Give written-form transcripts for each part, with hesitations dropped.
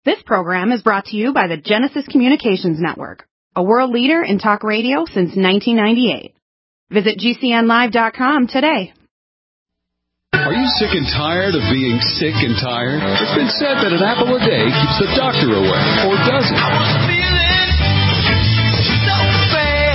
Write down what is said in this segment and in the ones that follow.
This program is brought to you by the Genesis Communications Network, a world leader in talk radio since 1998. Visit GCNlive.com today. Are you sick and tired of being sick and tired? It's been said that an apple a day keeps the doctor away, or does it? I was feeling so bad.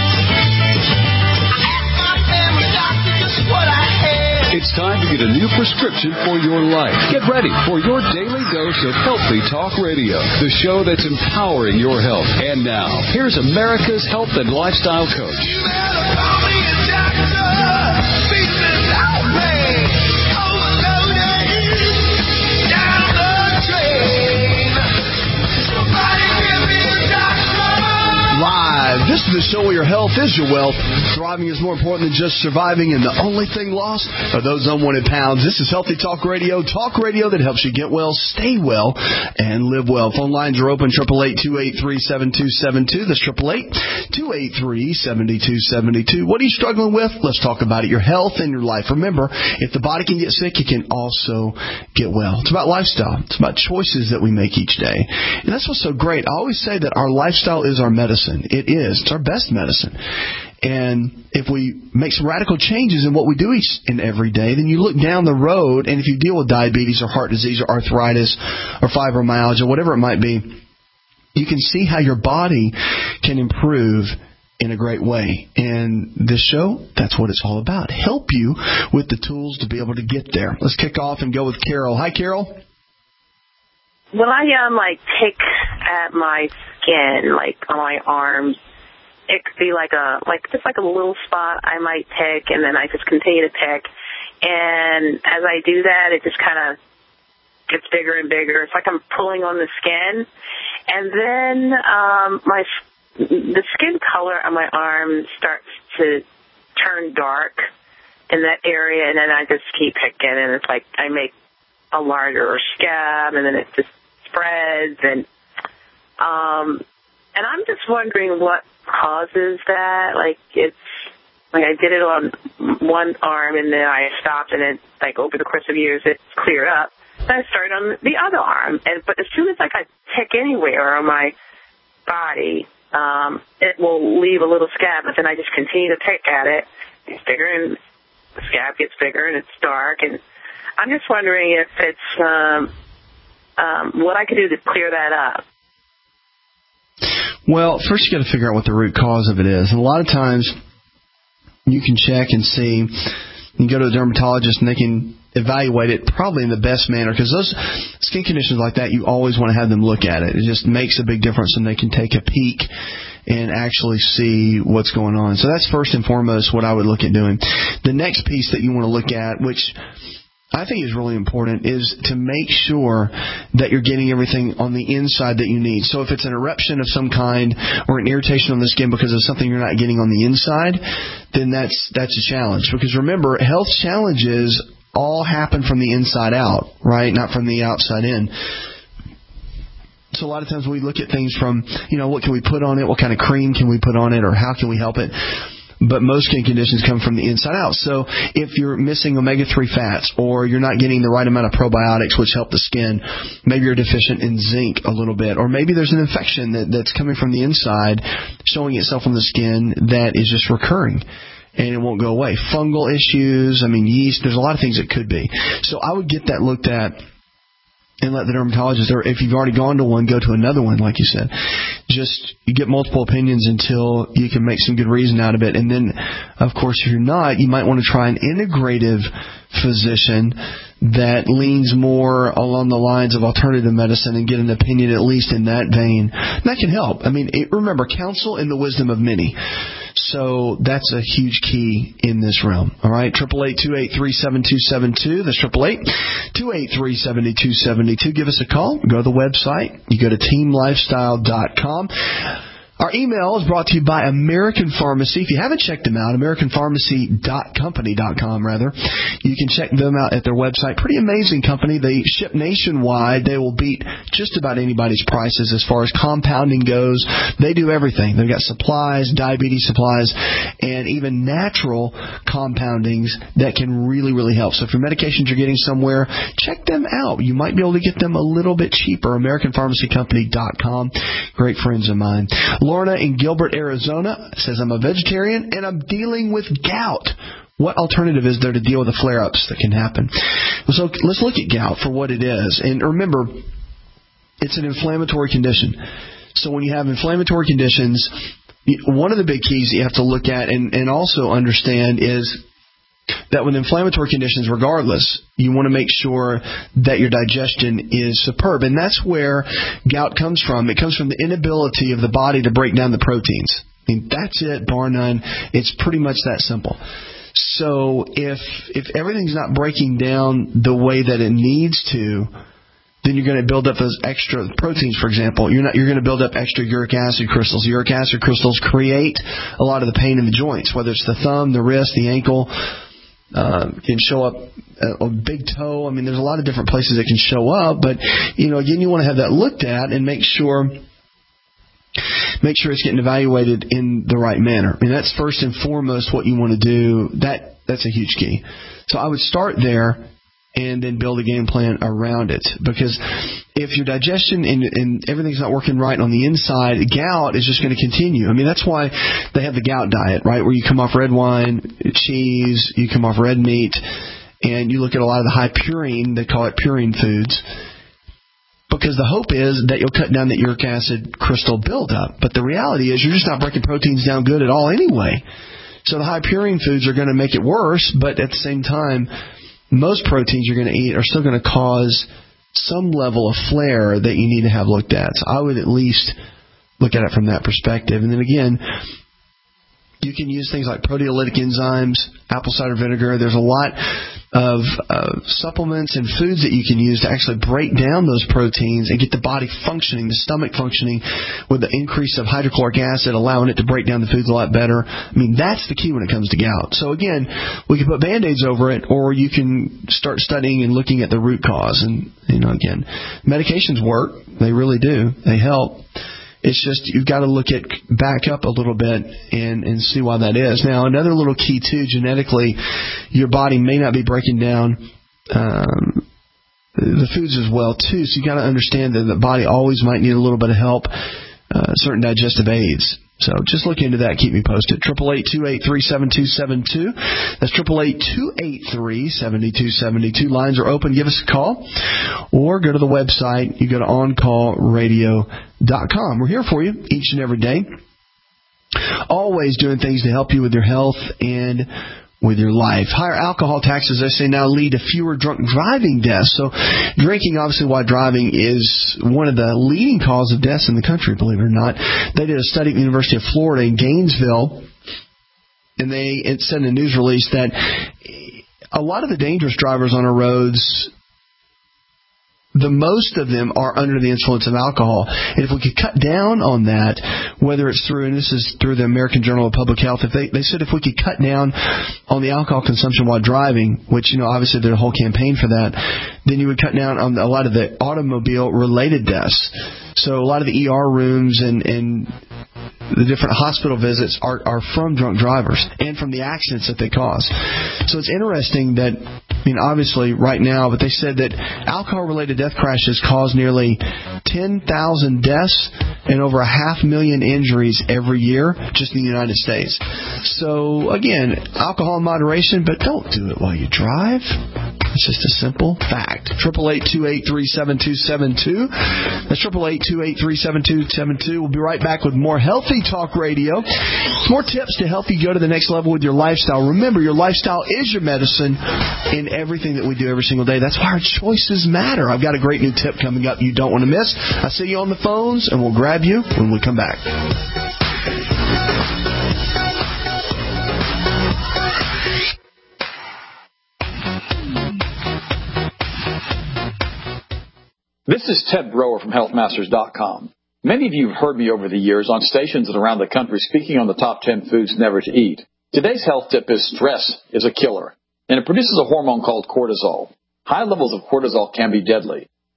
I asked my family doctor just what I had. It's time to get a new prescription for your life. Get ready for your daily dose of Healthy Talk Radio, the show that's empowering your health. And now, here's America's health and lifestyle coach. You better call me a doctor. Pieces outrage. Overloaded. Down the drain. Somebody give me a doctor. Live. This is the show where your health is your wealth. Thriving is more important than just surviving, and the only thing lost are those unwanted pounds. This is Healthy Talk Radio that helps you get well, stay well, and live well. Phone lines are open, 888-283-7272. That's 888-283-7272. What are you struggling with? Let's talk about it. Your health and your life. Remember, if the body can get sick, it can also get well. It's about lifestyle. It's about choices that we make each day. And that's what's so great. I always say that our lifestyle is our medicine. It is. It's our best medicine. And if we make some radical changes in what we do each and every day, then you look down the road, and if you deal with diabetes or heart disease or arthritis or fibromyalgia, whatever it might be, you can see how your body can improve in a great way. And this show, that's what it's all about. Help you with the tools to be able to get there. Let's kick off and go with Carol. Hi, Carol. When I pick at my skin, like on my arms, it could be just a little spot I might pick, and then I just continue to pick. And as I do that, it just kind of gets bigger and bigger. It's like I'm pulling on the skin. And then the skin color on my arm starts to turn dark in that area, and then I just keep picking, and it's like I make a larger scab, and then it just spreads. And I'm just wondering what causes that. It's like I did it on one arm, and then I stopped, and then over the course of years it cleared up. Then I started on the other arm, but as soon as I pick anywhere on my body, it will leave a little scab, but then I just continue to pick at it. It's bigger, and the scab gets bigger, and it's dark, and I'm just wondering if it's what I could do to clear that up. Well, first you got to figure out what the root cause of it is. And a lot of times you can check and see. You can go to a dermatologist and they can evaluate it probably in the best manner, because those skin conditions like that, you always want to have them look at it. It just makes a big difference, and they can take a peek and actually see what's going on. So that's first and foremost what I would look at doing. The next piece that you want to look at, which I think is really important, is to make sure that you're getting everything on the inside that you need. So if it's an eruption of some kind or an irritation on the skin because of something you're not getting on the inside, then that's a challenge. Because remember, health challenges all happen from the inside out, right? Not from the outside in. So a lot of times we look at things from, what can we put on it? What kind of cream can we put on it? Or how can we help it? But most skin conditions come from the inside out. So if you're missing omega-3 fats, or you're not getting the right amount of probiotics, which help the skin, maybe you're deficient in zinc a little bit, or maybe there's an infection that's coming from the inside, showing itself on the skin that is just recurring, and it won't go away. Fungal issues, yeast, there's a lot of things it could be. So I would get that looked at and let the dermatologist, or if you've already gone to one, go to another one, like you said. Just you get multiple opinions until you can make some good reason out of it. And then, of course, if you're not, you might want to try an integrative physician that leans more along the lines of alternative medicine and get an opinion at least in that vein. And that can help. Remember, counsel in the wisdom of many. So that's a huge key in this realm. All right, 888-283-7272. That's 888-283-7272. Give us a call. Go to the website. You go to teamlifestyle.com. Our email is brought to you by American Pharmacy. If you haven't checked them out, AmericanPharmacy.company.com, rather. You can check them out at their website. Pretty amazing company. They ship nationwide. They will beat just about anybody's prices as far as compounding goes. They do everything. They've got supplies, diabetes supplies, and even natural compoundings that can really, really help. So if your medications you're getting somewhere, check them out. You might be able to get them a little bit cheaper. AmericanPharmacyCompany.com. Great friends of mine. Lorna in Gilbert, Arizona says, I'm a vegetarian and I'm dealing with gout. What alternative is there to deal with the flare-ups that can happen? So let's look at gout for what it is. And remember, it's an inflammatory condition. So when you have inflammatory conditions, one of the big keys you have to look at and also understand is that with inflammatory conditions, regardless, you want to make sure that your digestion is superb. And that's where gout comes from. It comes from the inability of the body to break down the proteins. I mean, that's it, bar none. It's pretty much that simple. So if everything's not breaking down the way that it needs to, then you're going to build up those extra proteins, for example. You're going to build up extra uric acid crystals. Uric acid crystals create a lot of the pain in the joints, whether it's the thumb, the wrist, the ankle. Can show up a big toe. I mean, there's a lot of different places it can show up. But, again, you want to have that looked at and make sure it's getting evaluated in the right manner. I mean, that's first and foremost what you want to do. That's a huge key. So I would start there and then build a game plan around it. Because if your digestion and everything's not working right on the inside, gout is just going to continue. I mean, that's why they have the gout diet, right, where you come off red wine, cheese, you come off red meat, and you look at a lot of the high purine, they call it purine foods, because the hope is that you'll cut down that uric acid crystal buildup. But the reality is you're just not breaking proteins down good at all anyway. So the high purine foods are going to make it worse, but at the same time, most proteins you're going to eat are still going to cause some level of flare that you need to have looked at. So I would at least look at it from that perspective. And then again, you can use things like proteolytic enzymes, apple cider vinegar. There's a lot of supplements and foods that you can use to actually break down those proteins and get the body functioning, the stomach functioning with the increase of hydrochloric acid, allowing it to break down the foods a lot better. I mean, that's the key when it comes to gout. So again, we can put Band-Aids over it, or you can start studying and looking at the root cause. And, again, medications work. They really do. They help. It's just you've got to back up a little bit and see why that is. Now, another little key, too, genetically, your body may not be breaking down the foods as well, too. So you've got to understand that the body always might need a little bit of help, certain digestive aids. So just look into that. Keep me posted. 888-283-7272. That's 888-283-7272. Lines are open. Give us a call or go to the website. You go to OnCallRadio.com. We're here for you each and every day. Always doing things to help you with your health and with your life. Higher alcohol taxes, I say, now lead to fewer drunk driving deaths. So drinking, obviously, while driving is one of the leading causes of deaths in the country, believe it or not. They did a study at the University of Florida in Gainesville, and it said in a news release that a lot of the dangerous drivers on our roads, the most of them are under the influence of alcohol. And if we could cut down on that, whether it's through, and this is through the American Journal of Public Health, if they said if we could cut down on the alcohol consumption while driving, which, obviously there's a whole campaign for that, then you would cut down on a lot of the automobile-related deaths. So a lot of the ER rooms and the different hospital visits are from drunk drivers and from the accidents that they cause. So it's interesting that, obviously right now, but they said that alcohol-related death crashes cause nearly 10,000 deaths and over 500,000 injuries every year just in the United States. So, again, alcohol in moderation, but don't do it while you drive. It's just a simple fact. 888-283-7272. That's 888-283-7272. We'll be right back with more Healthy Talk Radio. More tips to help you go to the next level with your lifestyle. Remember, your lifestyle is your medicine in everything that we do every single day. That's why our choices matter. I've got a great new tip coming up you don't want to miss. I'll see you on the phones, and we'll grab you when we come back. This is Ted Broer from HealthMasters.com. Many of you have heard me over the years on stations and around the country speaking on the top 10 foods never to eat. Today's health tip is stress is a killer, and it produces a hormone called cortisol. High levels of cortisol can be deadly.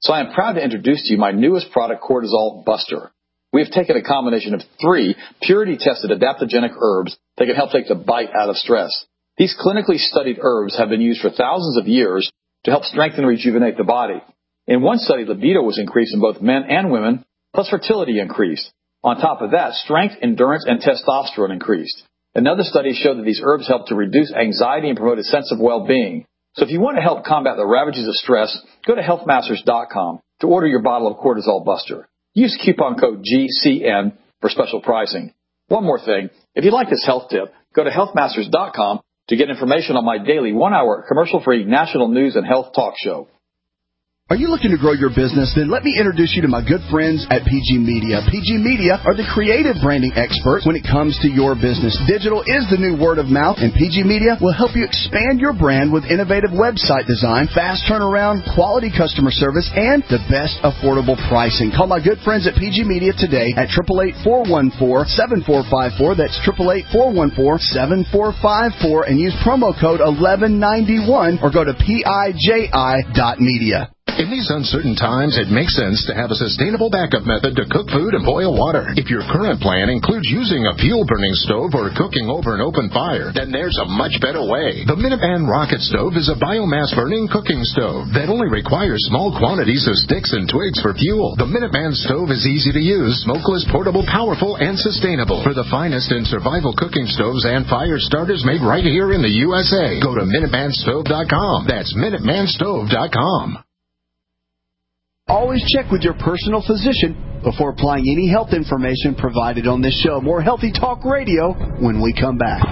So I am proud to introduce to you my newest product, Cortisol Buster. We have taken a combination of 3 purity-tested adaptogenic herbs that can help take the bite out of stress. These clinically studied herbs have been used for thousands of years to help strengthen and rejuvenate the body. In one study, libido was increased in both men and women, plus fertility increased. On top of that, strength, endurance, and testosterone increased. Another study showed that these herbs help to reduce anxiety and promote a sense of well-being. So if you want to help combat the ravages of stress, go to healthmasters.com to order your bottle of Cortisol Buster. Use coupon code GCN for special pricing. One more thing, if you like this health tip, go to healthmasters.com to get information on my daily 1-hour commercial-free national news and health talk show. Are you looking to grow your business? Then let me introduce you to my good friends at PG Media. PG Media are the creative branding experts when it comes to your business. Digital is the new word of mouth, and PG Media will help you expand your brand with innovative website design, fast turnaround, quality customer service, and the best affordable pricing. Call my good friends at PG Media today at 888-414-7454. That's 888-414-7454, and use promo code 1191 or go to PIJI.media. In these uncertain times, it makes sense to have a sustainable backup method to cook food and boil water. If your current plan includes using a fuel-burning stove or cooking over an open fire, then there's a much better way. The Minuteman Rocket Stove is a biomass-burning cooking stove that only requires small quantities of sticks and twigs for fuel. The Minuteman Stove is easy to use, smokeless, portable, powerful, and sustainable. For the finest in survival cooking stoves and fire starters made right here in the USA, go to MinutemanStove.com. That's MinutemanStove.com. Always check with your personal physician before applying any health information provided on this show. More Healthy Talk Radio when we come back.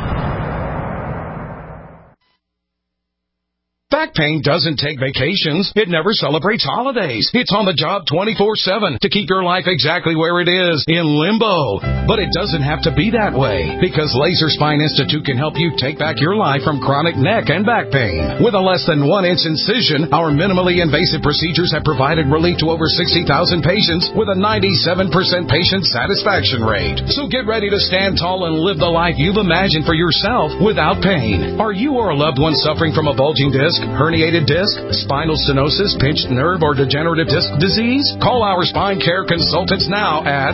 Back pain doesn't take vacations. It never celebrates holidays. It's on the job 24/7 to keep your life exactly where it is, in limbo. But it doesn't have to be that way, because Laser Spine Institute can help you take back your life from chronic neck and back pain. With a less than 1-inch incision, our minimally invasive procedures have provided relief to over 60,000 patients with a 97% patient satisfaction rate. So get ready to stand tall and live the life you've imagined for yourself without pain. Are you or a loved one suffering from a bulging disc, herniated disc, spinal stenosis, pinched nerve, or degenerative disc disease? Call our spine care consultants now at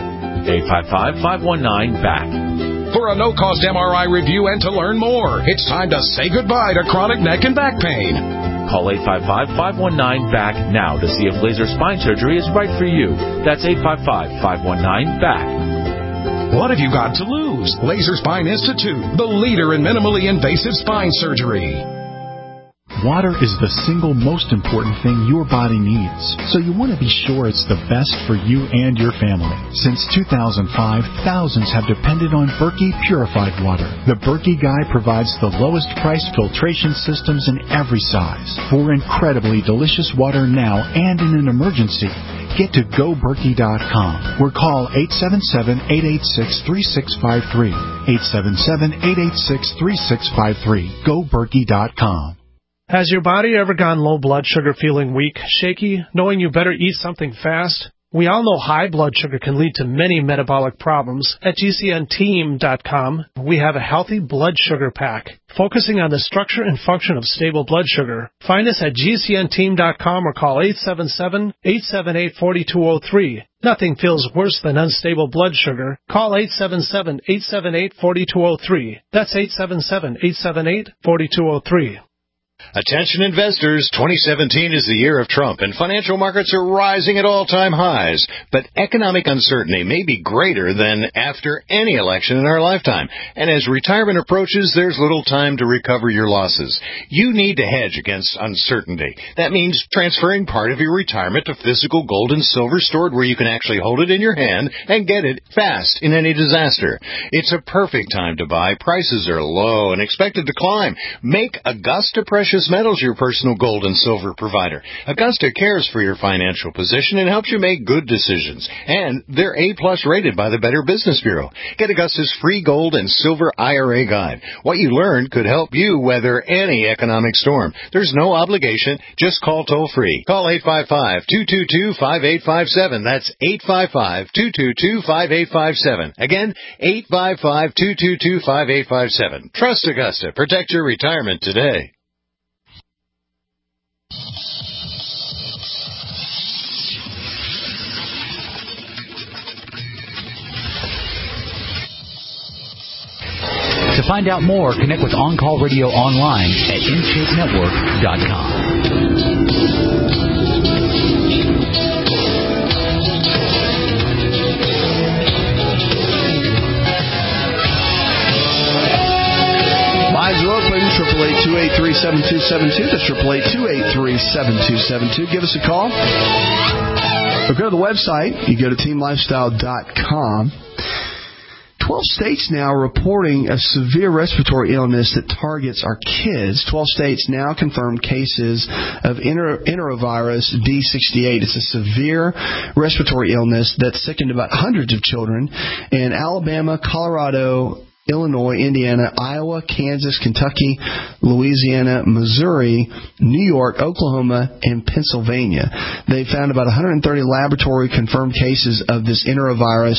855-519-BACK. For a no-cost MRI review and to learn more. It's time to say goodbye to chronic neck and back pain. Call 855-519-BACK now to see if laser spine surgery is right for you. That's 855-519-BACK. What have you got to lose? Laser Spine Institute, the leader in minimally invasive spine surgery. Water is the single most important thing your body needs, so you want to be sure it's the best for you and your family. Since 2005, thousands have depended on Berkey purified water. The Berkey Guy provides the lowest price filtration systems in every size. For incredibly delicious water now and in an emergency, get to GoBerkey.com or call 877-886-3653. 877-886-3653. GoBerkey.com. Has your body ever gone low blood sugar, feeling weak, shaky, knowing you better eat something fast? We all know high blood sugar can lead to many metabolic problems. At GCNteam.com, we have a healthy blood sugar pack, focusing on the structure and function of stable blood sugar. Find us at GCNteam.com or call 877-878-4203. Nothing feels worse than unstable blood sugar. Call 877-878-4203. That's 877-878-4203. Attention investors, 2017 is the year of Trump, and financial markets are rising at all-time highs. But economic uncertainty may be greater than after any election in our lifetime. And as retirement approaches, there's little time to recover your losses. You need to hedge against uncertainty. That means transferring part of your retirement to physical gold and silver stored where you can actually hold it in your hand and get it fast in any disaster. It's a perfect time to buy. Prices are low and expected to climb. Make Augusta Precious Metals your personal gold and silver provider. Augusta cares for your financial position and helps you make good decisions. And they're A+ rated by the Better Business Bureau. Get Augusta's free gold and silver IRA guide. What you learn could help you weather any economic storm. There's no obligation. Just call toll-free. Call 855-222-5857. That's 855-222-5857. Again, 855-222-5857. Trust Augusta. Protect your retirement today. To find out more, connect with On Call Radio online at InShapeNetwork.com. Lines are open, 888-283-7272. That's 888-283-7272. Give us a call. Or go to the website. You go to teamlifestyle.com. 12 states now reporting a severe respiratory illness that targets our kids. 12 states now confirm cases of enterovirus D68. It's a severe respiratory illness that's sickened about hundreds of children in Alabama, Colorado, Illinois, Indiana, Iowa, Kansas, Kentucky, Louisiana, Missouri, New York, Oklahoma, and Pennsylvania. They found about 130 laboratory confirmed cases of this enterovirus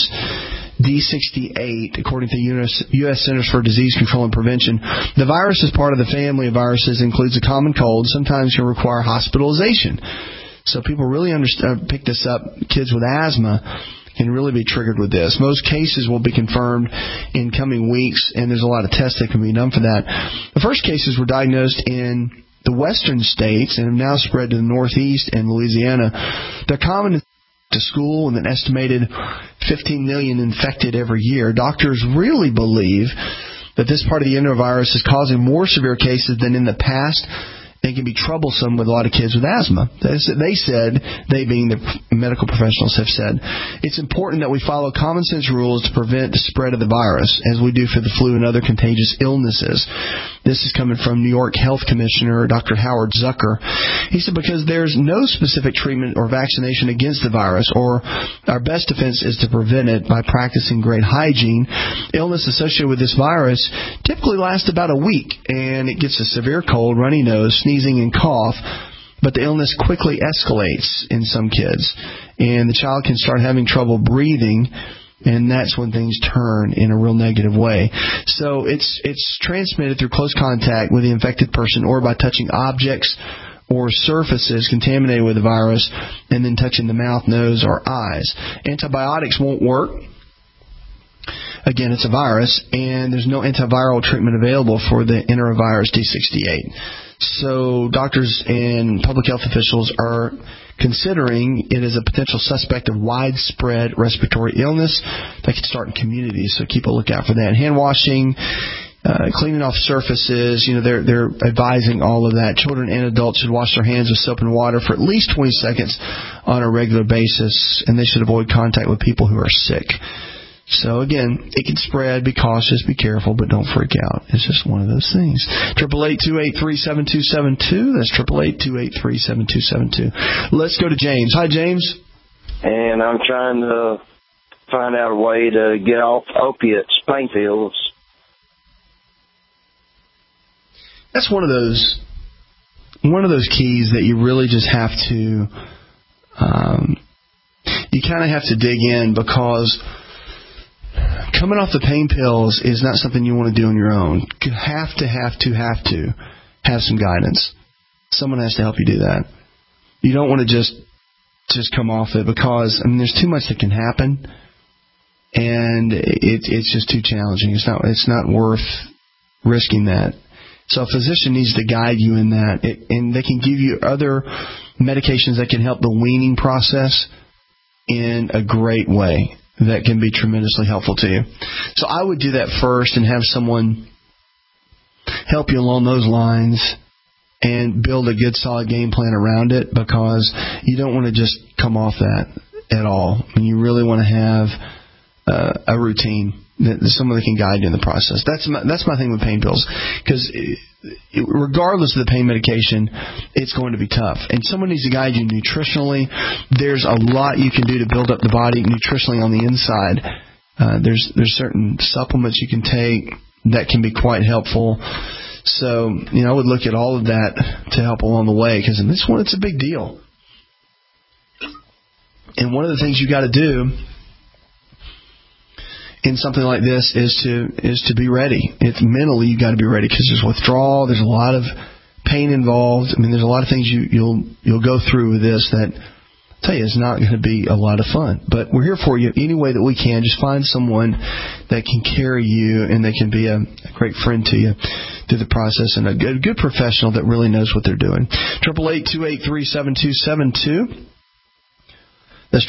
D68, according to U.S. Centers for Disease Control and Prevention. The virus is part of the family of viruses, includes a common cold, sometimes can require hospitalization. So people really pick this up. Kids with asthma can really be triggered with this. Most cases will be confirmed in coming weeks, and there's a lot of tests that can be done for that. The first cases were diagnosed in the western states and have now spread to the Northeast and Louisiana. They're common to school, and an estimated 15 million infected every year. Doctors really believe that this part of the enterovirus is causing more severe cases than in the past. It can be troublesome with a lot of kids with asthma. They being the medical professionals have said, it's important that we follow common sense rules to prevent the spread of the virus, as we do for the flu and other contagious illnesses. This is coming from New York Health Commissioner Dr. Howard Zucker. He said, because there's no specific treatment or vaccination against the virus, or our best defense is to prevent it by practicing great hygiene. Illness associated with this virus typically lasts about a week, and it gets a severe cold, runny nose, sneezing, and cough, but the illness quickly escalates in some kids, and the child can start having trouble breathing, and that's when things turn in a real negative way. So it's transmitted through close contact with the infected person or by touching objects or surfaces contaminated with the virus and then touching the mouth, nose, or eyes. Antibiotics won't work. Again, it's a virus, and there's no antiviral treatment available for the enterovirus D68. So doctors and public health officials are considering it as a potential suspect of widespread respiratory illness that could start in communities. So keep a lookout for that. Hand washing, cleaning off surfaces, they're advising all of that. Children and adults should wash their hands with soap and water for at least 20 seconds on a regular basis, and they should avoid contact with people who are sick. So, again, it can spread. Be cautious, be careful, but don't freak out. It's just one of those things. 888-283-7272. That's 888-283-7272. Let's go to James. Hi, James. And I'm trying to find out a way to get off opiates, pain pills. That's one of those keys that you really just have to, you kind of have to dig in, because coming off the pain pills is not something you want to do on your own. You have to have some guidance. Someone has to help you do that. You don't want to just come off it, because there's too much that can happen, and it's just too challenging. It's not worth risking that. So a physician needs to guide you in that, and they can give you other medications that can help the weaning process in a great way that can be tremendously helpful to you. So I would do that first and have someone help you along those lines and build a good, solid game plan around it, because you don't want to just come off that at all. You really want to have a routine, someone that can guide you in the process. That's my thing with pain pills, because regardless of the pain medication, it's going to be tough. And someone needs to guide you nutritionally. There's a lot you can do to build up the body nutritionally on the inside. There's certain supplements you can take that can be quite helpful. So, I would look at all of that to help along the way, because in this one, it's a big deal. And one of the things you got to do in something like this is to be ready. It's mentally, you got to be ready, because there's withdrawal, there's a lot of pain involved. There's a lot of things you'll go through with this that tell you, it's not going to be a lot of fun. But we're here for you any way that we can. Just find someone that can carry you and they can be a great friend to you through the process, and a good professional that really knows what they're doing. 888-283-7272. That's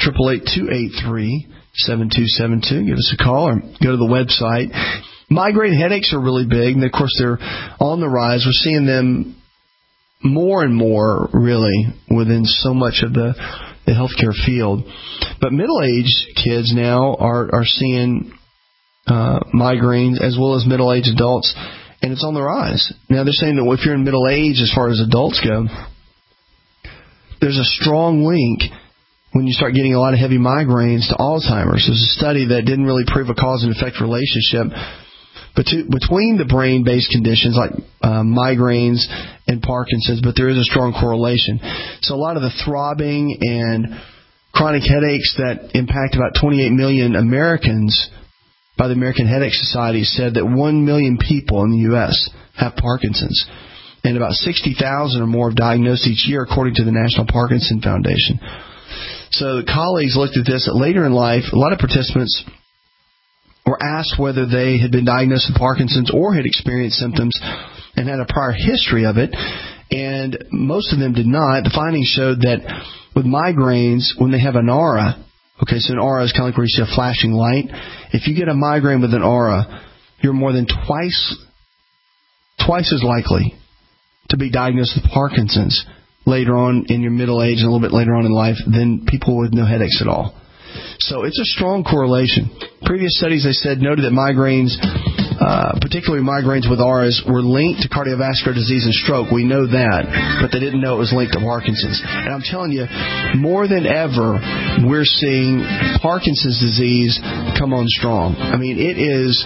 888-283-7272. Give us a call or go to the website. Migraine headaches are really big, and of course they're on the rise. We're seeing them more and more, really, within so much of the healthcare field. But middle-aged kids now are seeing migraines as well as middle-aged adults, and it's on the rise. Now, they're saying that if you're in middle age, as far as adults go, there's a strong link when you start getting a lot of heavy migraines to Alzheimer's. There's a study that didn't really prove a cause and effect relationship between the brain-based conditions like migraines and Parkinson's, but there is a strong correlation. So a lot of the throbbing and chronic headaches that impact about 28 million Americans by the American Headache Society said that 1 million people in the U.S. have Parkinson's, and about 60,000 or more are diagnosed each year, according to the National Parkinson Foundation. So the colleagues looked at this later in life. A lot of participants were asked whether they had been diagnosed with Parkinson's or had experienced symptoms and had a prior history of it, and most of them did not. The findings showed that with migraines, when they have an aura, okay, so an aura is kind of like where you see a flashing light. If you get a migraine with an aura, you're more than twice as likely to be diagnosed with Parkinson's later on in your middle age and a little bit later on in life than people with no headaches at all. So it's a strong correlation. Previous studies, they said, noted that migraines, particularly migraines with auras, were linked to cardiovascular disease and stroke. We know that, but they didn't know it was linked to Parkinson's. And I'm telling you, more than ever, we're seeing Parkinson's disease come on strong. I mean, it is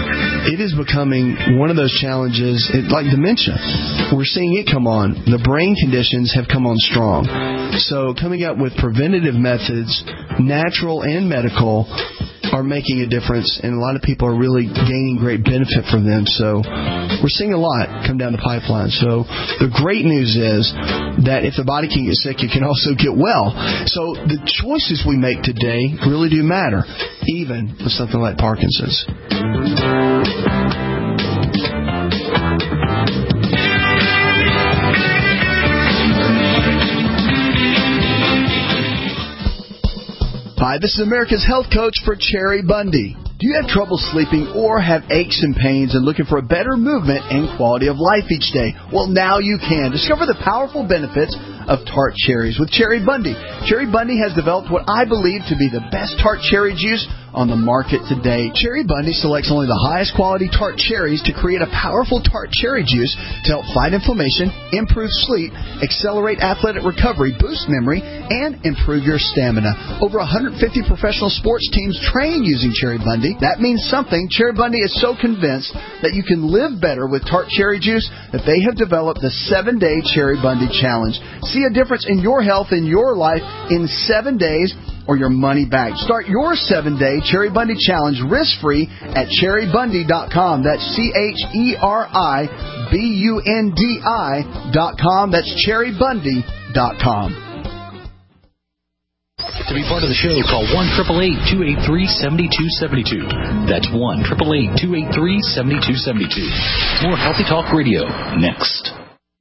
becoming one of those challenges, like dementia. We're seeing it come on. The brain conditions have come on strong. So coming up with preventative methods, natural and medical, are making a difference, and a lot of people are really gaining great benefit from them. So we're seeing a lot come down the pipeline. So the great news is that if the body can get sick, it can also get well. So the choices we make today really do matter, even with something like Parkinson's. Hi, this is America's Health Coach for Cherry Bundy. Do you have trouble sleeping or have aches and pains and looking for a better movement and quality of life each day? Well, now you can. Discover the powerful benefits of tart cherries with Cherry Bundy. Cherry Bundy has developed what I believe to be the best tart cherry juice on the market today. Cherry Bundy selects only the highest quality tart cherries to create a powerful tart cherry juice to help fight inflammation, improve sleep, accelerate athletic recovery, boost memory, and improve your stamina. Over 150 professional sports teams train using Cherry Bundy. That means something. Cherry Bundy is so convinced that you can live better with tart cherry juice that they have developed the 7-Day Cherry Bundy Challenge. See a difference in your health and your life in 7 days or your money back. Start your 7-Day Cherry Bundy Challenge risk-free at cherrybundy.com. That's CHERIBUNDI.com. That's cherrybundy.com. To be part of the show, call 1-888-283-7272. That's 1-888-283-7272. More Healthy Talk Radio next.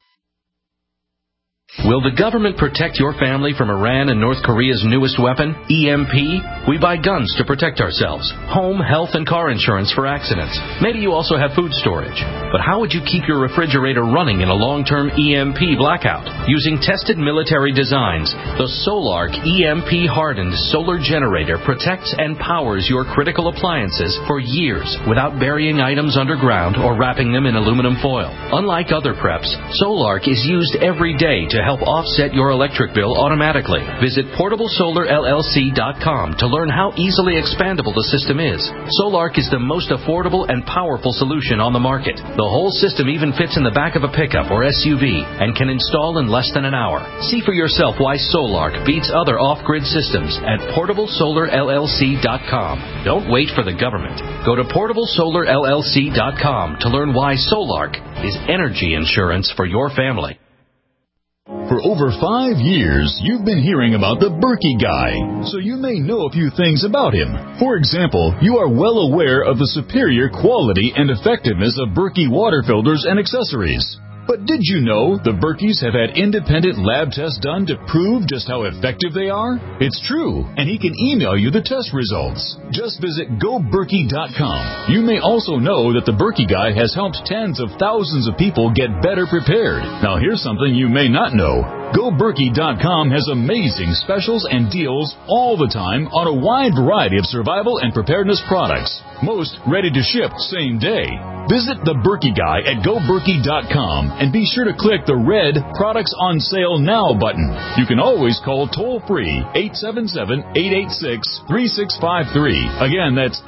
Will the government protect your family from Iran and North Korea's newest weapon, EMP? We buy guns to protect ourselves, home, health, and car insurance for accidents. Maybe you also have food storage. But how would you keep your refrigerator running in a long-term EMP blackout? Using tested military designs, the Solark EMP-hardened solar generator protects and powers your critical appliances for years without burying items underground or wrapping them in aluminum foil. Unlike other preps, Solark is used every day to help offset your electric bill automatically. Visit PortableSolarLLC.com to learn how easily expandable the system is. Solark is the most affordable and powerful solution on the market. The whole system even fits in the back of a pickup or SUV and can install in less than an hour. See for yourself why Solark beats other off-grid systems at PortableSolarLLC.com. Don't wait for the government. Go to PortableSolarLLC.com to learn why Solark is energy insurance for your family. For over 5 years, you've been hearing about the Berkey Guy, so you may know a few things about him. For example, you are well aware of the superior quality and effectiveness of Berkey water filters and accessories. But did you know the Berkeys have had independent lab tests done to prove just how effective they are? It's true, and he can email you the test results. Just visit GoBerkey.com. You may also know that the Berkey Guy has helped tens of thousands of people get better prepared. Now here's something you may not know. GoBerkey.com has amazing specials and deals all the time on a wide variety of survival and preparedness products. Most ready to ship same day. Visit the Berkey Guy at GoBerkey.com and be sure to click the red Products on Sale Now button. You can always call toll-free 877-886-3653. Again, that's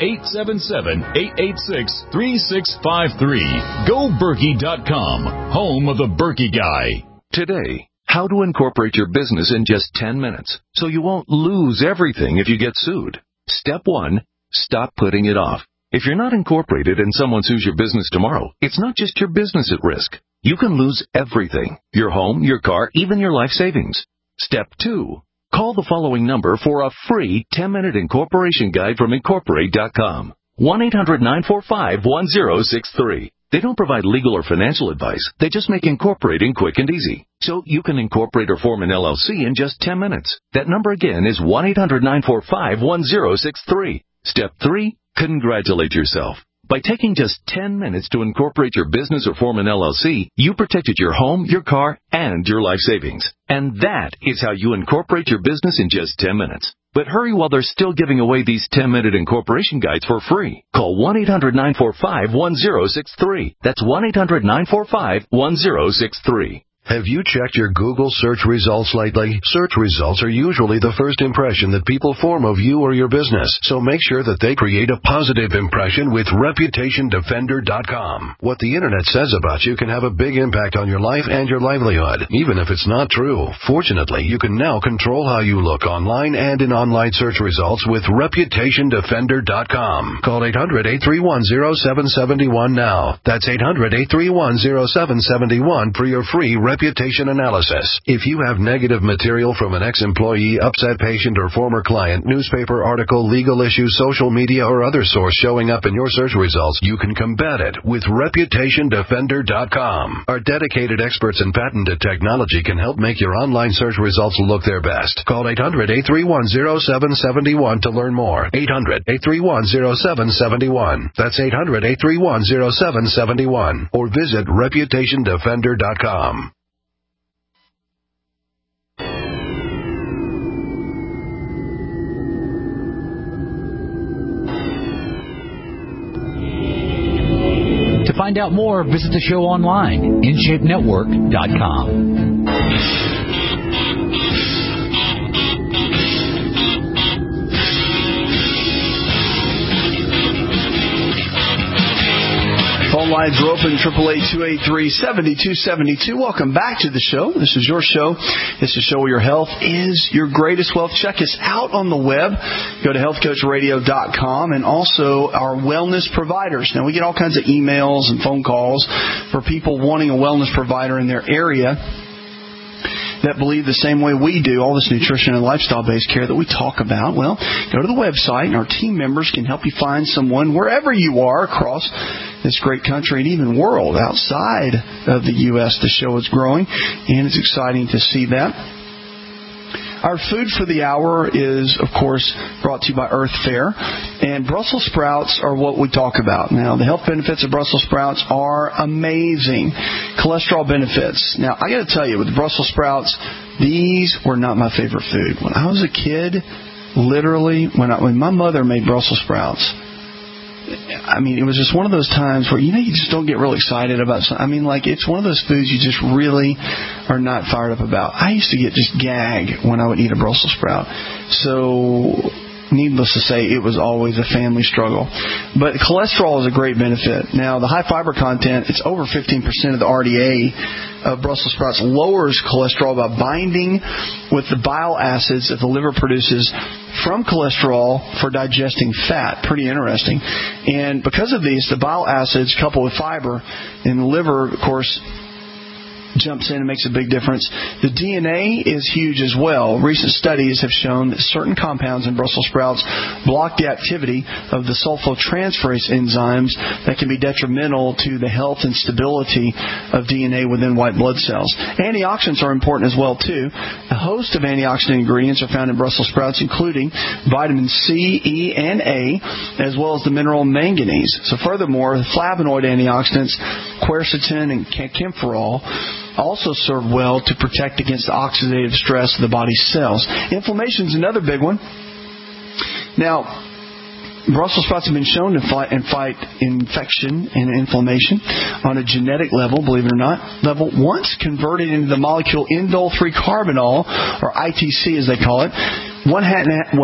877-886-3653. GoBerkey.com, home of the Berkey Guy. Today, how to incorporate your business in just 10 minutes so you won't lose everything if you get sued. Step 1, stop putting it off. If you're not incorporated and someone sues your business tomorrow, it's not just your business at risk. You can lose everything: your home, your car, even your life savings. Step 2, call the following number for a free 10-minute incorporation guide from Incorporate.com. 1-800-945-1063. They don't provide legal or financial advice. They just make incorporating quick and easy. So you can incorporate or form an LLC in just 10 minutes. That number again is 1-800-945-1063. Step 3, congratulate yourself. By taking just 10 minutes to incorporate your business or form an LLC, you protected your home, your car, and your life savings. And that is how you incorporate your business in just 10 minutes. But hurry while they're still giving away these 10-minute incorporation guides for free. Call 1-800-945-1063. That's 1-800-945-1063. Have you checked your Google search results lately? Search results are usually the first impression that people form of you or your business, so make sure that they create a positive impression with ReputationDefender.com. What the Internet says about you can have a big impact on your life and your livelihood, even if it's not true. Fortunately, you can now control how you look online and in online search results with ReputationDefender.com. Call 800-831-0771 now. That's 800-831-0771 for your free reputation analysis. If you have negative material from an ex-employee, upset patient, or former client, newspaper article, legal issue, social media, or other source showing up in your search results, you can combat it with ReputationDefender.com. Our dedicated experts in patented technology can help make your online search results look their best. Call 800-831-0771 to learn more. 800-831-0771. That's 800-831-0771. Or visit ReputationDefender.com. To find out more, visit the show online, InShapeNetwork.com. Phone lines are open, 888-283-7272. Welcome back to the show. This is your show. It's the show where your health is your greatest wealth. Check us out on the web. Go to healthcoachradio.com and also our wellness providers. Now, we get all kinds of emails and phone calls for people wanting a wellness provider in their area that believe the same way we do, all this nutrition and lifestyle-based care that we talk about. Well, go to the website, and our team members can help you find someone wherever you are across this great country and even world outside of the U.S. The show is growing, and it's exciting to see that. Our food for the hour is, of course, brought to you by Earth Fare, and Brussels sprouts are what we talk about. Now, the health benefits of Brussels sprouts are amazing. Cholesterol benefits. Now, I got to tell you, with the Brussels sprouts, these were not my favorite food. When I was a kid, literally, when my mother made Brussels sprouts, I mean, it was just one of those times where, you just don't get real excited about something. I mean, like, it's one of those foods you just really are not fired up about. I used to get just gag when I would eat a Brussels sprout. So, needless to say, it was always a family struggle. But cholesterol is a great benefit. Now, the high fiber content, it's over 15% of the RDA of Brussels sprouts, lowers cholesterol by binding with the bile acids that the liver produces from cholesterol for digesting fat. Pretty interesting. And because of these, the bile acids coupled with fiber in the liver, of course, jumps in and makes a big difference. The DNA is huge as well. Recent studies have shown that certain compounds in Brussels sprouts block the activity of the sulfotransferase enzymes that can be detrimental to the health and stability of DNA within white blood cells. Antioxidants are important as well, too. A host of antioxidant ingredients are found in Brussels sprouts, including vitamin C, E, and A, as well as the mineral manganese. So furthermore, the flavonoid antioxidants, quercetin and camphorol, also serve well to protect against the oxidative stress of the body's cells. Inflammation is another big one. Now, Brussels sprouts have been shown to fight infection and inflammation on a genetic level, believe it or not, once converted into the molecule indole-3-carbinol, or ITC as they call it. 1 1/2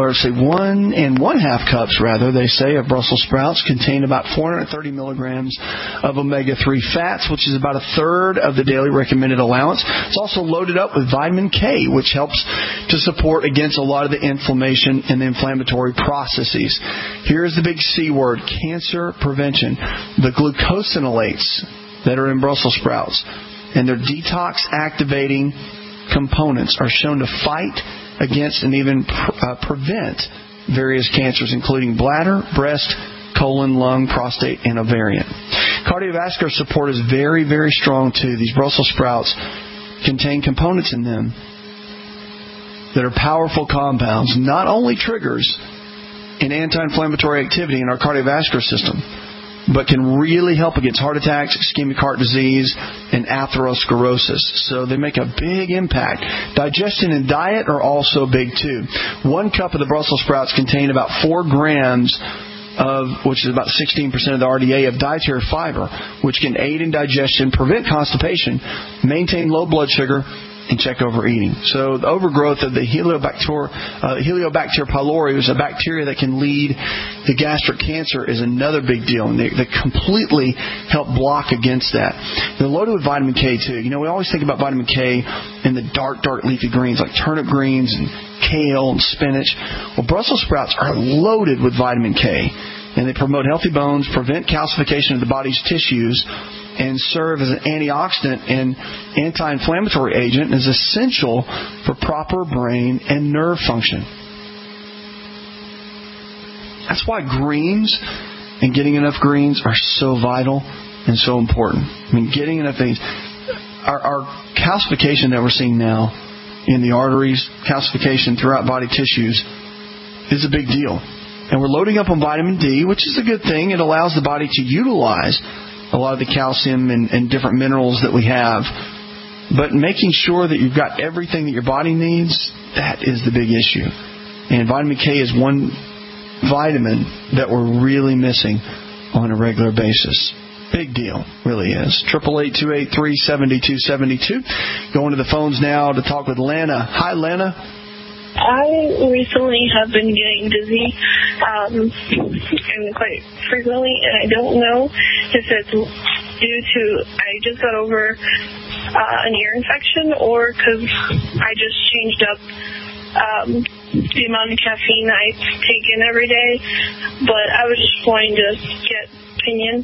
cups, they say, of Brussels sprouts contain about 430 milligrams of omega-3 fats, which is about a third of the daily recommended allowance. It's also loaded up with vitamin K, which helps to support against a lot of the inflammation and the inflammatory processes. Here's the big C word, cancer prevention. The glucosinolates that are in Brussels sprouts and their detox-activating components are shown to fight against and even prevent various cancers, including bladder, breast, colon, lung, prostate, and ovarian. Cardiovascular support is very, very strong, too. These Brussels sprouts contain components in them that are powerful compounds, not only triggers an anti-inflammatory activity in our cardiovascular system, but can really help against heart attacks, ischemic heart disease, and atherosclerosis. So they make a big impact. Digestion and diet are also big, too. 1 cup of the Brussels sprouts contain about 4 grams which is about 16% of the RDA of dietary fiber, which can aid in digestion, prevent constipation, maintain low blood sugar, and check overeating. So the overgrowth of the Helicobacter pylori, which is a bacteria that can lead to gastric cancer, is another big deal. And they completely help block against that. They're loaded with vitamin K, too. We always think about vitamin K in the dark leafy greens like turnip greens and kale and spinach. Well, Brussels sprouts are loaded with vitamin K. And they promote healthy bones, prevent calcification of the body's tissues, and serve as an antioxidant and anti-inflammatory agent, and is essential for proper brain and nerve function. That's why greens and getting enough greens are so vital and so important. Getting enough things. Our calcification that we're seeing now in the arteries, calcification throughout body tissues, is a big deal. And we're loading up on vitamin D, which is a good thing. It allows the body to utilize a lot of the calcium and different minerals that we have. But making sure that you've got everything that your body needs, that is the big issue. And vitamin K is one vitamin that we're really missing on a regular basis. Big deal, really is. 888-283-7272. Going to the phones now to talk with Lana. Hi, Lana. I recently have been getting dizzy and quite frequently, and I don't know if it's due to I just got over an ear infection or because I just changed up the amount of caffeine I take in every day. But I was just wanting to get opinion.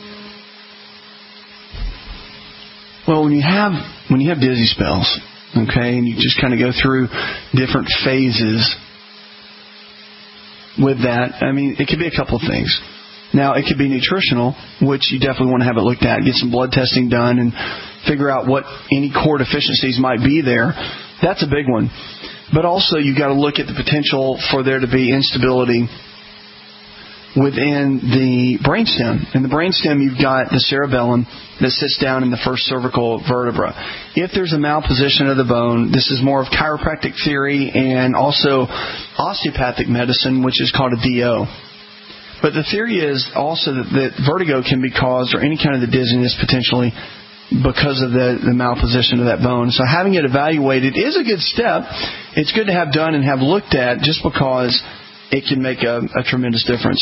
Well, when you have dizzy spells, okay, and you just kind of go through different phases with that, it could be a couple of things. Now, it could be nutritional, which you definitely want to have it looked at. Get some blood testing done and figure out what any core deficiencies might be there. That's a big one. But also, you've got to look at the potential for there to be instability within the brainstem. In the brainstem, you've got the cerebellum that sits down in the first cervical vertebra. If there's a malposition of the bone, this is more of chiropractic theory and also osteopathic medicine, which is called a DO. But the theory is also that vertigo can be caused, or any kind of the dizziness potentially, because of the malposition of that bone. So having it evaluated is a good step. It's good to have done and have looked at, just because it can make a tremendous difference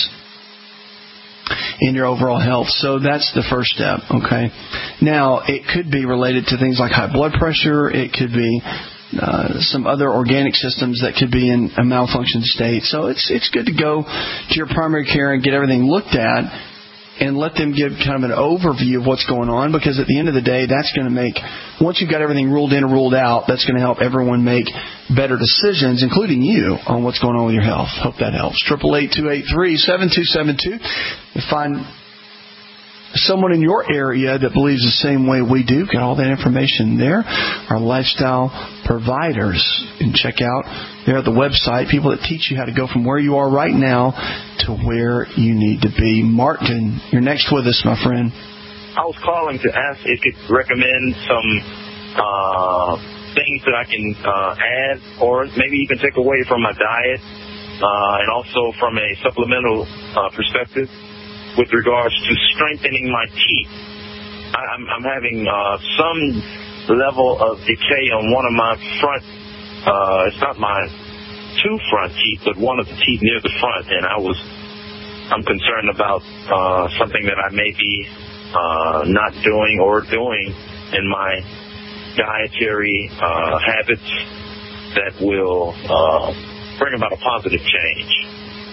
in your overall health. So that's the first step, okay? Now, it could be related to things like high blood pressure. It could be some other organic systems that could be in a malfunction state. So it's good to go to your primary care and get everything looked at and let them give kind of an overview of what's going on, because at the end of the day, that's going to make, once you've got everything ruled in and ruled out, that's going to help everyone make better decisions, including you, on what's going on with your health. Hope that helps. 888-283-7272. You find someone in your area that believes the same way we do. Got all that information there. Our lifestyle providers. You can check out there at the website, people that teach you how to go from where you are right now to where you need to be. Martin, you're next with us, my friend. I was calling to ask if you could recommend some things that I can add or maybe even take away from my diet, and also from a supplemental perspective, with regards to strengthening my teeth. I'm having some level of decay on one of my front, it's not my two front teeth, but one of the teeth near the front, and I'm concerned about something that I may be not doing or doing in my dietary habits that will bring about a positive change.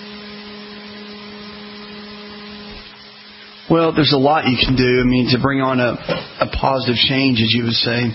Well, there's a lot you can do. I mean, to bring on a positive change, as you would say.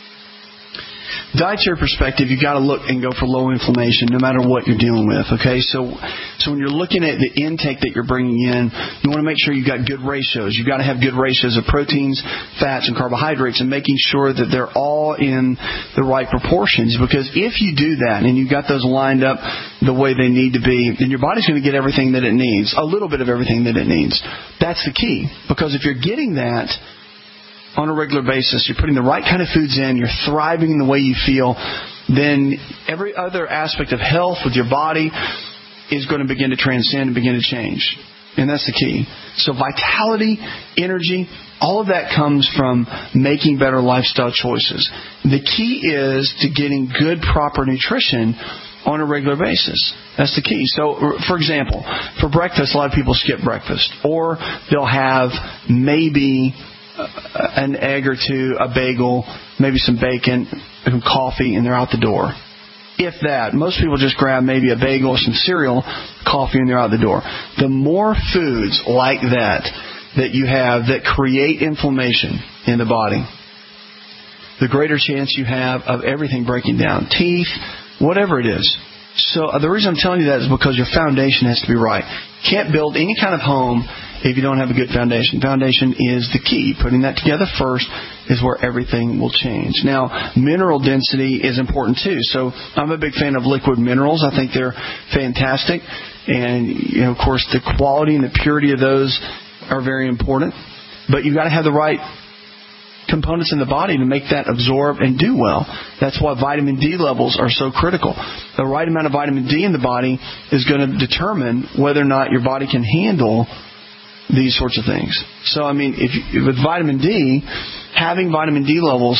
Dietary perspective, you've got to look and go for low inflammation no matter what you're dealing with, okay? So when you're looking at the intake that you're bringing in, you want to make sure you've got good ratios. You've got to have good ratios of proteins, fats, and carbohydrates, and making sure that they're all in the right proportions. Because if you do that and you've got those lined up the way they need to be, then your body's going to get everything that it needs, a little bit of everything that it needs. That's the key. Because if you're getting that on a regular basis, you're putting the right kind of foods in, you're thriving in the way you feel, then every other aspect of health with your body is going to begin to transcend and begin to change. And that's the key. So vitality, energy, all of that comes from making better lifestyle choices. The key is to getting good, proper nutrition on a regular basis. That's the key. So, for example, for breakfast, a lot of people skip breakfast. Or they'll have maybe an egg or two, a bagel, maybe some bacon, some coffee, and they're out the door. If that. Most people just grab maybe a bagel, some cereal, coffee, and they're out the door. The more foods like that you have that create inflammation in the body, the greater chance you have of everything breaking down. Teeth, whatever it is. So the reason I'm telling you that is because your foundation has to be right. You can't build any kind of home if you don't have a good foundation. Foundation is the key. Putting that together first is where everything will change. Now, mineral density is important too. So I'm a big fan of liquid minerals. I think they're fantastic. And, of course, the quality and the purity of those are very important. But you've got to have the right components in the body to make that absorb and do well. That's why vitamin D levels are so critical. The right amount of vitamin D in the body is going to determine whether or not your body can handle these sorts of things. So, I mean, with vitamin D, having vitamin D levels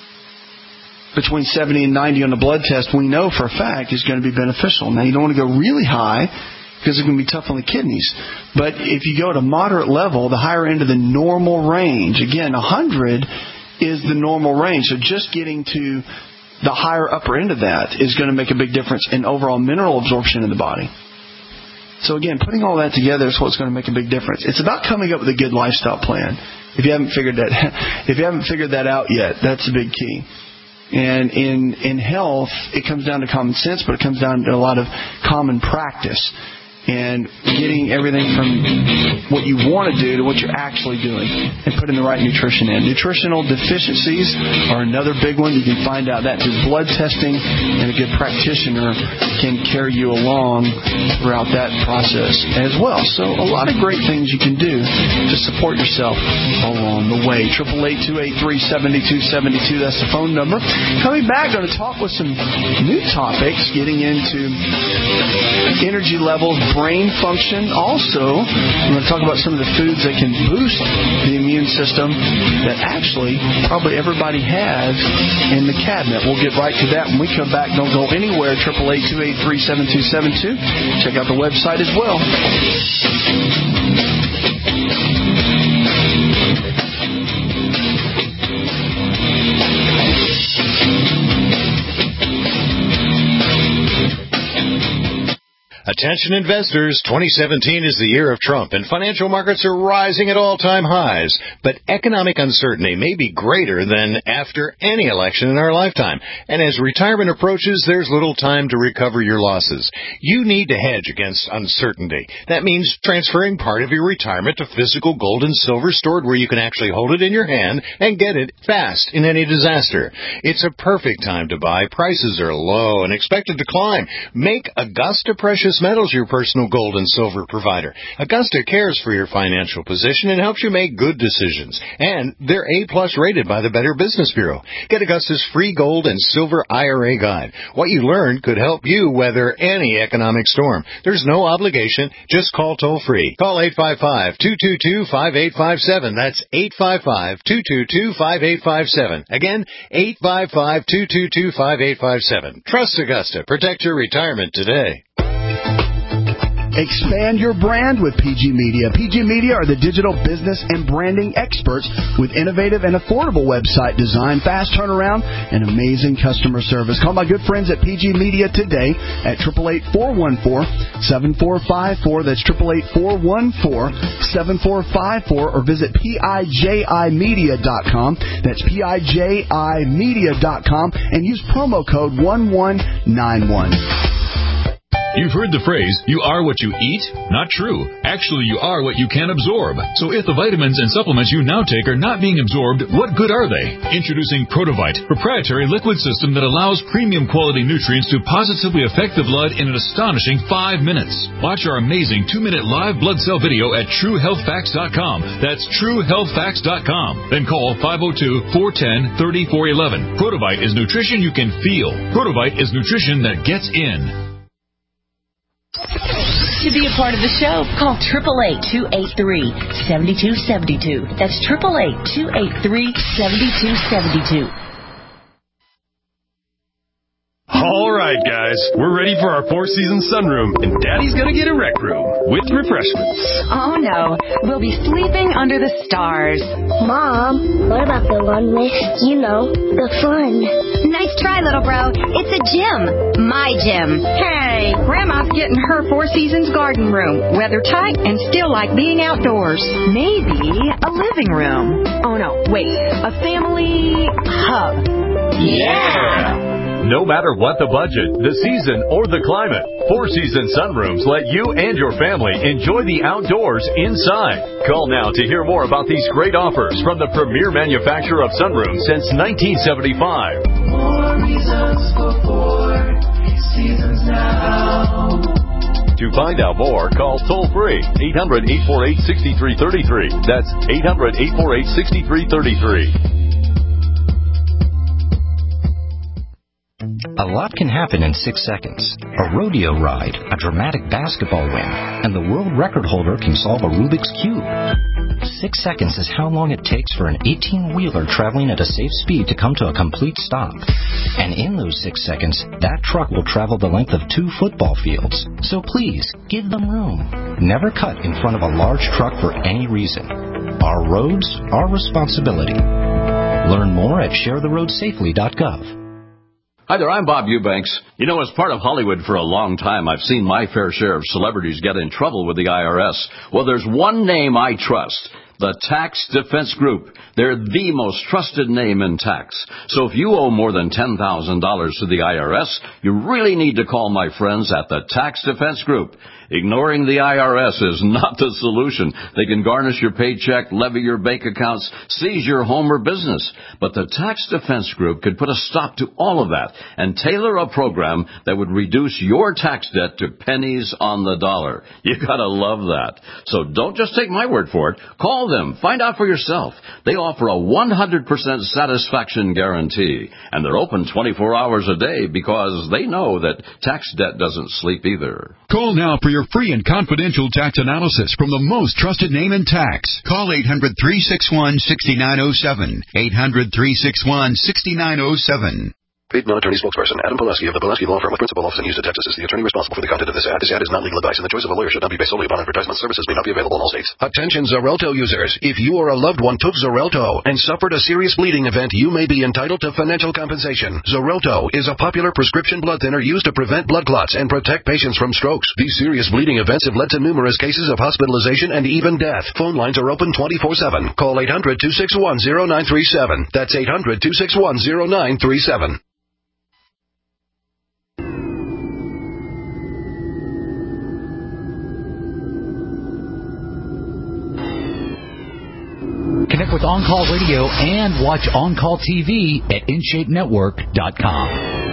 between 70 and 90 on the blood test, we know for a fact is going to be beneficial. Now, you don't want to go really high because it's going to be tough on the kidneys. But if you go to moderate level, the higher end of the normal range, again, 100 is the normal range. So just getting to the higher upper end of that is going to make a big difference in overall mineral absorption in the body. So again, putting all that together is what's going to make a big difference. It's about coming up with a good lifestyle plan. If you haven't figured that out yet, that's a big key. And in health, it comes down to common sense, but it comes down to a lot of common practice. And getting everything from what you want to do to what you're actually doing and putting the right nutrition in. Nutritional deficiencies are another big one. You can find out that through blood testing, and a good practitioner can carry you along throughout that process as well. So a lot of great things you can do to support yourself along the way. 888-283-7272. That's the phone number. Coming back, going to talk with some new topics, getting into energy levels, brain function. Also, we're going to talk about some of the foods that can boost the immune system that actually probably everybody has in the cabinet. We'll get right to that when we come back. Don't go anywhere. 888-283-7272. Check out the website as well. Attention investors, 2017 is the year of Trump, and financial markets are rising at all-time highs. But economic uncertainty may be greater than after any election in our lifetime. And as retirement approaches, there's little time to recover your losses. You need to hedge against uncertainty. That means transferring part of your retirement to physical gold and silver stored where you can actually hold it in your hand and get it fast in any disaster. It's a perfect time to buy. Prices are low and expected to climb. Make Augusta Precious Metals your personal gold and silver provider. Augusta cares for your financial position and helps you make good decisions. And they're A+ rated by the Better Business Bureau. Get Augusta's free gold and silver IRA guide. What you learn could help you weather any economic storm. There's no obligation. Just call toll free. Call 855-222-5857. That's 855-222-5857. Again, 855-222-5857. Trust Augusta. Protect your retirement today. Expand your brand with PG Media. PG Media are the digital business and branding experts with innovative and affordable website design, fast turnaround, and amazing customer service. Call my good friends at PG Media today at 888-414-7454. That's 888-414-7454, or visit PIJImedia.com. That's PIJImedia.com, and use promo code 1191. You've heard the phrase, you are what you eat? Not true. Actually, you are what you can absorb. So if the vitamins and supplements you now take are not being absorbed, what good are they? Introducing Protovite, proprietary liquid system that allows premium quality nutrients to positively affect the blood in an astonishing 5 minutes. Watch our amazing 2-minute live blood cell video at TrueHealthFacts.com. That's TrueHealthFacts.com. Then call 502-410-3411. Protovite is nutrition you can feel. Protovite is nutrition that gets in. To be a part of the show, call 888-283-7272. That's 888-283-7272. All right, guys, we're ready for our 4-season sunroom, and Daddy's gonna get a rec room with refreshments. Oh, no. We'll be sleeping under the stars. Mom, what about the one with, the fun? Nice try, little bro. It's a gym. My gym. Hey, Grandma's getting her 4 Seasons garden room. Weather tight and still like being outdoors. Maybe a living room. Oh, no. Wait. A family hub. Yeah! No matter what the budget, the season, or the climate, 4 Season Sunrooms let you and your family enjoy the outdoors inside. Call now to hear more about these great offers from the premier manufacturer of sunrooms since 1975. More reasons for 4 Seasons now. To find out more, call toll-free 800-848-6333. That's 800-848-6333. A lot can happen in 6 seconds. A rodeo ride, a dramatic basketball win, and the world record holder can solve a Rubik's Cube. 6 seconds is how long it takes for an 18-wheeler traveling at a safe speed to come to a complete stop. And in those 6 seconds, that truck will travel the length of 2 football fields. So please, give them room. Never cut in front of a large truck for any reason. Our roads, our responsibility. Learn more at sharetheroadsafely.gov. Hi there, I'm Bob Eubanks. As part of Hollywood for a long time, I've seen my fair share of celebrities get in trouble with the IRS. Well, there's one name I trust. The Tax Defense Group. They're the most trusted name in tax. So if you owe more than $10,000 to the IRS, you really need to call my friends at the Tax Defense Group. Ignoring the IRS is not the solution. They can garnish your paycheck, levy your bank accounts, seize your home or business. But the Tax Defense Group could put a stop to all of that and tailor a program that would reduce your tax debt to pennies on the dollar. You gotta love that. So don't just take my word for it. Call them. Find out for yourself. They offer a 100% satisfaction guarantee. And they're open 24 hours a day because they know that tax debt doesn't sleep either. Call now for your free and confidential tax analysis from the most trusted name in tax. Call 800-361-6907. 800-361-6907. Paid non-attorney spokesperson Adam Pileski of the Pileski Law Firm with principal office in Houston, Texas is the attorney responsible for the content of this ad. This ad is not legal advice, and the choice of a lawyer should not be based solely upon advertisement. Services may not be available in all states. Attention Xarelto users. If you or a loved one took Xarelto and suffered a serious bleeding event, you may be entitled to financial compensation. Xarelto is a popular prescription blood thinner used to prevent blood clots and protect patients from strokes. These serious bleeding events have led to numerous cases of hospitalization and even death. Phone lines are open 24/7. Call 800-261-0937. That's 800-261-0937. Connect with On Call Radio and watch On Call TV at InShapeNetwork.com.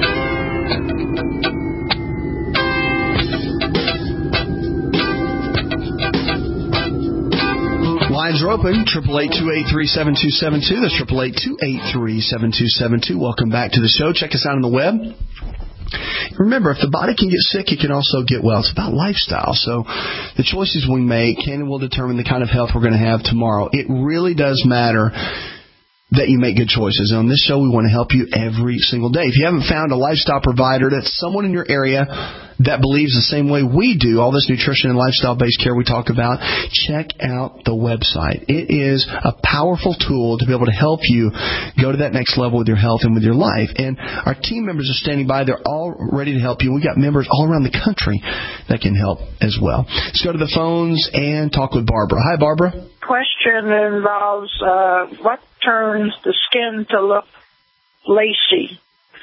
Lines are open, 888-283-7272. That's 888-283-7272. Welcome back to the show. Check us out on the web. Remember, if the body can get sick, it can also get well. It's about lifestyle. So the choices we make can and will determine the kind of health we're going to have tomorrow. It really does matter that you make good choices. And on this show, we want to help you every single day. If you haven't found a lifestyle provider, that's someone in your area that believes the same way we do, all this nutrition and lifestyle-based care we talk about, check out the website. It is a powerful tool to be able to help you go to that next level with your health and with your life. And our team members are standing by. They're all ready to help you. We've got members all around the country that can help as well. Let's go to the phones and talk with Barbara. Hi, Barbara. Question involves what turns the skin to look lacy.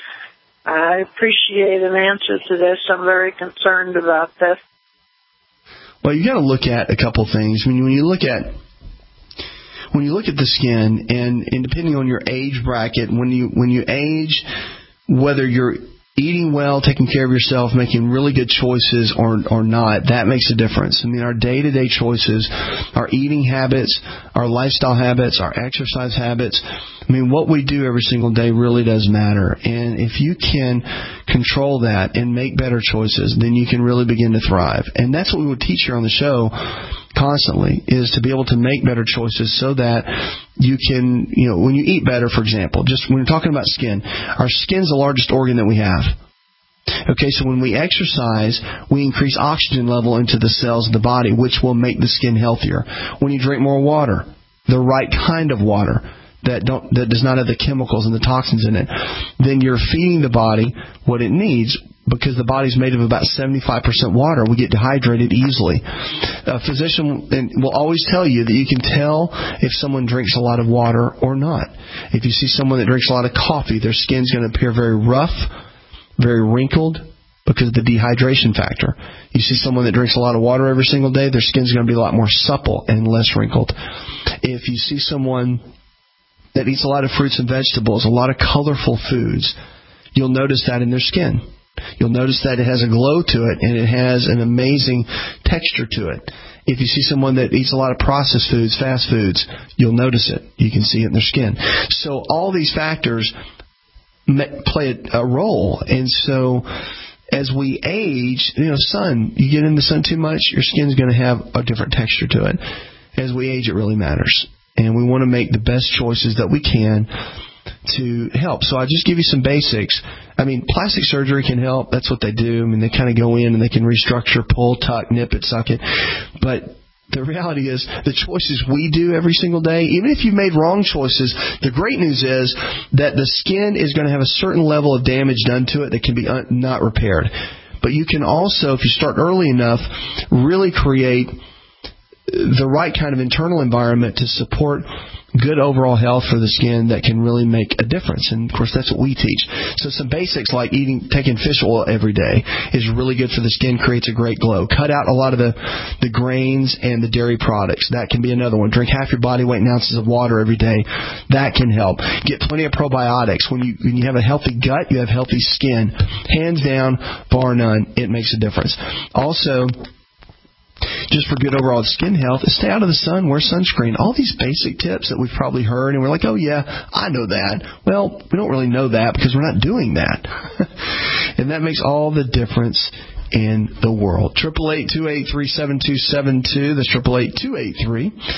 I appreciate an answer to this. I'm very concerned about this. Well, you got to look at a couple things. I mean, when you look at the skin, and depending on your age bracket, when you age, whether you're eating well, taking care of yourself, making really good choices or not, that makes a difference. I mean, our day-to-day choices, our eating habits, our lifestyle habits, our exercise habits, I mean, what we do every single day really does matter. And if you can control that and make better choices, then you can really begin to thrive. And that's what we would teach here on the show constantly, is to be able to make better choices so that you can, when you eat better, for example, just when we're talking about skin, our skin's the largest organ that we have. Okay, so when we exercise, we increase oxygen level into the cells of the body, which will make the skin healthier. When you drink more water, the right kind of water, that does not have the chemicals and the toxins in it, then you're feeding the body what it needs, because the body's made of about 75% water. We get dehydrated easily. A physician will always tell you that you can tell if someone drinks a lot of water or not. If you see someone that drinks a lot of coffee, their skin's going to appear very rough, very wrinkled, because of the dehydration factor. You see someone that drinks a lot of water every single day, their skin's going to be a lot more supple and less wrinkled. If you see someone that eats a lot of fruits and vegetables, a lot of colorful foods, you'll notice that in their skin. You'll notice that it has a glow to it, and it has an amazing texture to it. If you see someone that eats a lot of processed foods, fast foods, you'll notice it. You can see it in their skin. So all these factors play a role. And so as we age, sun, you get in the sun too much, your skin's going to have a different texture to it. As we age, it really matters. And we want to make the best choices that we can to help. So I'll just give you some basics. I mean, plastic surgery can help. That's what they do. I mean, they kind of go in and they can restructure, pull, tuck, nip it, suck it. But the reality is the choices we do every single day, even if you've made wrong choices, the great news is that the skin is going to have a certain level of damage done to it that can be not repaired. But you can also, if you start early enough, really create the right kind of internal environment to support good overall health for the skin that can really make a difference. And, of course, that's what we teach. So some basics like taking fish oil every day is really good for the skin, creates a great glow. Cut out a lot of the grains and the dairy products. That can be another one. Drink half your body weight in ounces of water every day. That can help. Get plenty of probiotics. When you have a healthy gut, you have healthy skin. Hands down, bar none, it makes a difference. Also, just for good overall skin health, stay out of the sun, wear sunscreen. All these basic tips that we've probably heard, and we're like, oh, yeah, I know that. Well, we don't really know that because we're not doing that. And that makes all the difference in the world. 888-283-7272. That's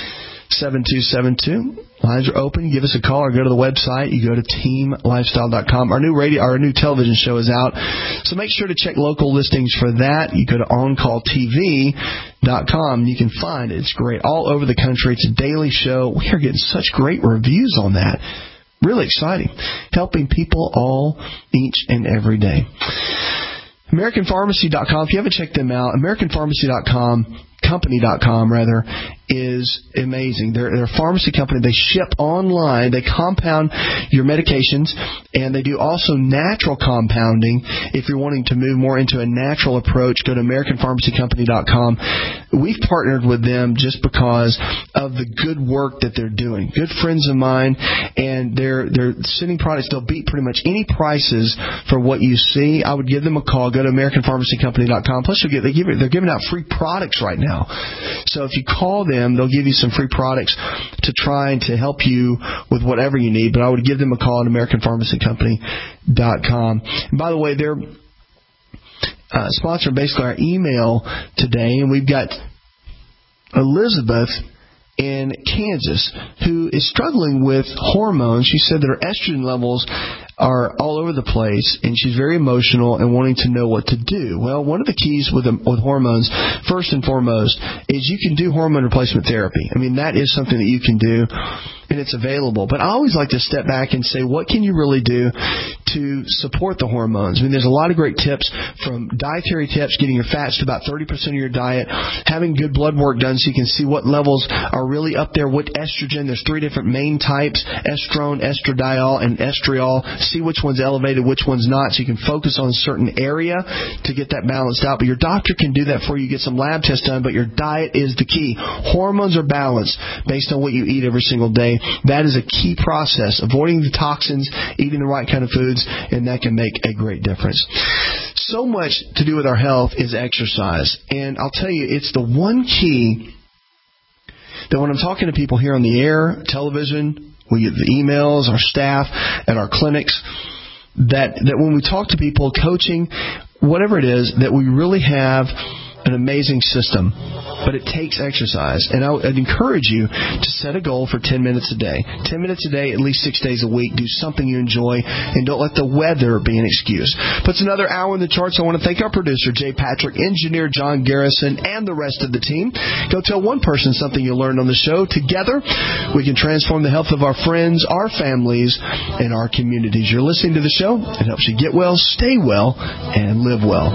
7272. Lines are open. Give us a call or go to the website. You go to teamlifestyle.com. Our new television show is out, so make sure to check local listings for that. You go to oncalltv.com. You can find it. It's great all over the country. It's a daily show. We are getting such great reviews on that. Really exciting. Helping people all, each and every day. AmericanPharmacy.com. If you haven't checked them out, AmericanPharmacy.com. Company.com is amazing. They're a pharmacy company. They ship online. They compound your medications, and they do also natural compounding. If you're wanting to move more into a natural approach, go to AmericanPharmacyCompany.com. We've partnered with them just because of the good work that they're doing. Good friends of mine, and they're sending products. They'll beat pretty much any prices for what you see. I would give them a call. Go to AmericanPharmacyCompany.com. Plus, they're giving out free products right now. So if you call them, they'll give you some free products to try and to help you with whatever you need. But I would give them a call at AmericanPharmacyCompany.com. And by the way, they're sponsoring basically our email today, and we've got Elizabeth in Kansas who is struggling with hormones. She said that her estrogen levels are all over the place, and she's very emotional and wanting to know what to do. Well, one of the keys with hormones, first and foremost, is you can do hormone replacement therapy. I mean, that is something that you can do, and it's available. But I always like to step back and say, what can you really do to support the hormones? I mean, there's a lot of great tips, from dietary tips, getting your fats to about 30% of your diet, having good blood work done so you can see what levels are really up there, what estrogen. There's 3 different main types: estrone, estradiol, and estriol. See which one's elevated, which one's not, so you can focus on a certain area to get that balanced out. But your doctor can do that for you. Get some lab tests done, but your diet is the key. Hormones are balanced based on what you eat every single day. That is a key process. Avoiding the toxins, eating the right kind of foods, and that can make a great difference. So much to do with our health is exercise. And I'll tell you, it's the one key that when I'm talking to people here on the air, television, we get the emails, our staff at our clinics, that when we talk to people, coaching, whatever it is, that we really have an amazing system, but it takes exercise. And I'd encourage you to set a goal for 10 minutes a day. 10 minutes a day, at least 6 days a week. Do something you enjoy, and don't let the weather be an excuse. Puts another hour in the charts. I want to thank our producer, Jay Patrick, engineer John Garrison, and the rest of the team. Go tell one person something you learned on the show. Together, we can transform the health of our friends, our families, and our communities. You're listening to the show. It helps you get well, stay well, and live well.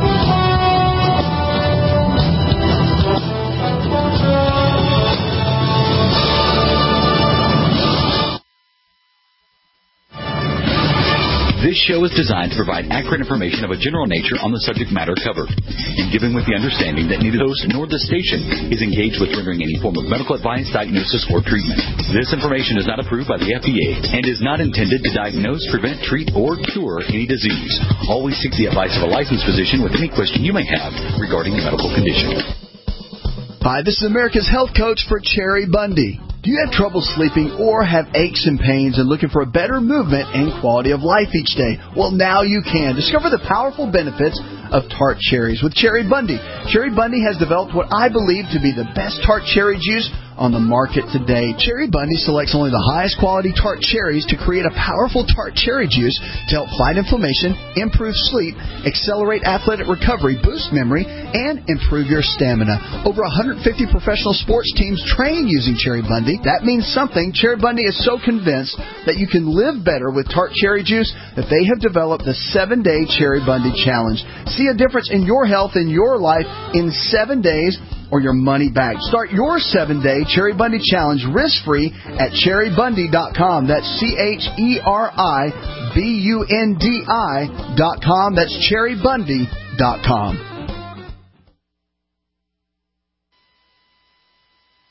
This show is designed to provide accurate information of a general nature on the subject matter covered, and given with the understanding that neither the host nor the station is engaged with rendering any form of medical advice, diagnosis, or treatment. This information is not approved by the FDA and is not intended to diagnose, prevent, treat, or cure any disease. Always seek the advice of a licensed physician with any question you may have regarding a medical condition. Hi, this is America's Health Coach for Cherry Bundy. Do you have trouble sleeping or have aches and pains and looking for a better movement and quality of life each day? Well, now you can. Discover the powerful benefits of tart cherries with Cherry Bundy. Cherry Bundy has developed what I believe to be the best tart cherry juice on the market today. Cherry Bundy selects only the highest quality tart cherries to create a powerful tart cherry juice to help fight inflammation, improve sleep, accelerate athletic recovery, boost memory, and improve your stamina. Over 150 professional sports teams train using Cherry Bundy. That means something. Cherry Bundy is so convinced that you can live better with tart cherry juice that they have developed the 7-Day Cherry Bundy Challenge. See a difference in your health and your life in 7 days, or your money back. Start your 7-Day Cherry Bundy Challenge risk-free at cherrybundy.com. That's CherryBundi.com. That's cherrybundy.com.